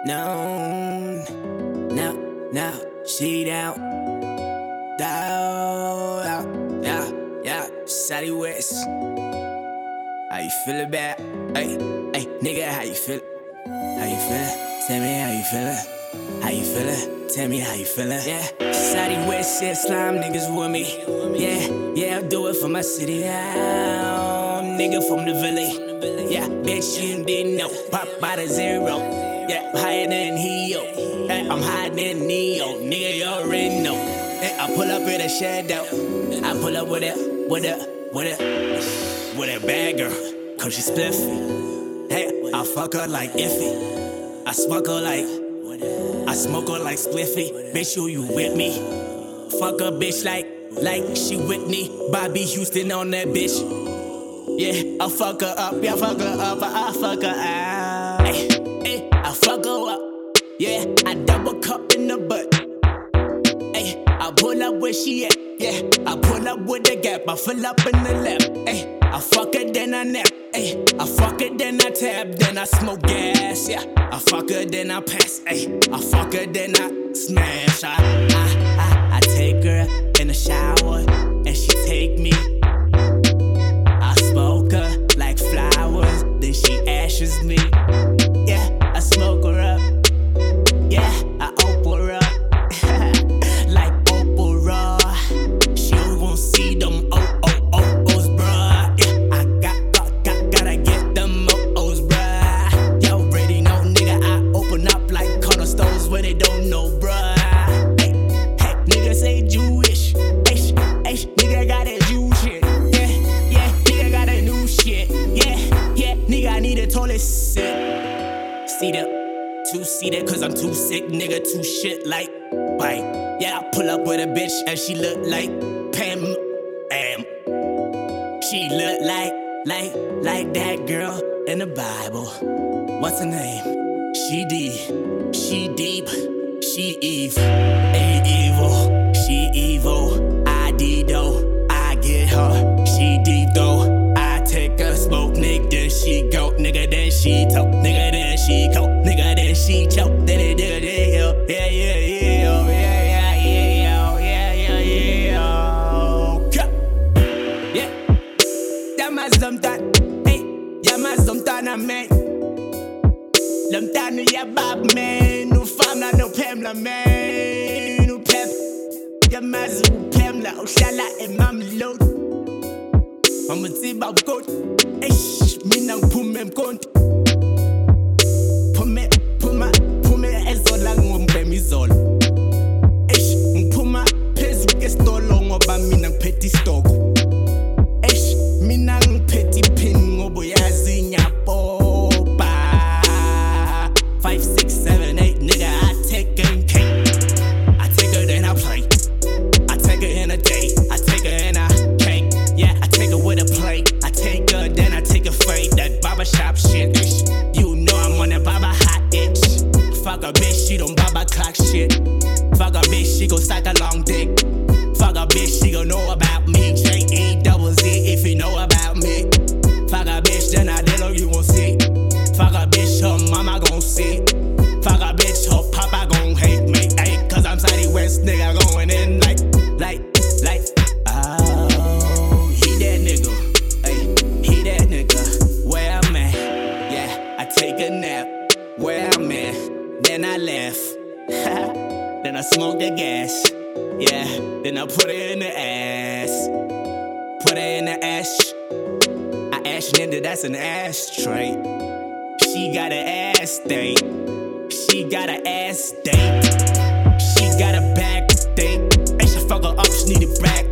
No, she down, Sadie West. How you feel about? Hey, nigga, how you feel? How you feelin'? Tell me how you feelin'. How you feelin'? Tell me how you feelin'. Yeah, Sadie West said slime niggas with me. Yeah, I'll do it for my city. Nigga from the village. Yeah, bitch, you didn't know. Pop by the zero. Yeah, I'm higher than Heo. I'm higher than Neo. Nigga, you already know. I pull up in a shadow. I pull up with a bad girl. Cause she spliffy. Hey, I fuck her like iffy. I smoke her like spliffy. Bitch, you with me? Fuck a bitch like she Whitney. Bobby Houston on that bitch. Yeah, I fuck her up. Yeah, I fuck her up. I fuck her out. Hey, I fuck her up. Yeah, I double cup in the butt. Hey, I pull up where she at. Yeah, I pull up with the gap. I fill up in the lap. Hey, I fuck her then I nap. Hey, I fuck her then I tap. Then I smoke gas. Yeah, I fuck her then I pass. Hey, I fuck her then I smash. I take her in the shower and she take me. I smoke her like flowers, then she ashes me. Yeah, I smoke her up. Yeah, I open her up like Oprah. She won't see them O's, bruh. Yeah, I gotta get them O's, bruh. Y'all already know, nigga, I open up like corner stores where they don't know, bruh. Hey, nigga say Jewish. Hey, nigga got that Jew shit. Yeah, nigga got that new shit. Yeah, nigga, I need a toilet sit. Seated. Two-seater, cause I'm too sick, nigga, too shit like bite. Yeah, I pull up with a bitch and she look like Pam. She look like that girl in the Bible. What's her name? She deep, she Eve. Ain't evil, she evil. I did though, I get her. She deep though, I take a smoke, nigga, then she go, nigga, then she talk, nigga, then she go, nigga, then she choke, then it do it, yeah. Lamtan ja bab man, nu famna no pemla man, nu pep. Ja mas pemla, o shala e mam load. Mama tiba goat, eish, minang pumem kont. Pume ezola ngombemizolo. Eish, puma pezu estolo ngoba minang petty stock. Eish, minang petty pin ngobo yazi nyapo. 5, 6, 7, 8, nigga, I take her in cake. I take her then I play. I take her in a day. I take her in a cake. Yeah, I take her with a plate. I take her then I take her fade. That barbershop shit. You know I'm on that barber hot itch. Fuck a bitch, she don't barber clock shit. Fuck a bitch, she gon' suck a long dick. Fuck a bitch, she gon' know about me. J-E-double-Z if you know about me. Fuck a bitch, then I deal you won't see. Fuck a bitch, her mama gon' see. Fuck a bitch, her papa gon' hate me. Ay, cause I'm Sadie West, nigga, going in like. Oh, he that nigga. Ay, he that nigga. Where I'm at? Yeah, I take a nap. Where I'm at? Then I left. Then I smoke the gas. Yeah, then I put it in the ass. Put it in the ash. I ash nigga, that's an ashtray. She got an ass state. She got an ass state. She got a back state. And she fuck her up, she need it back.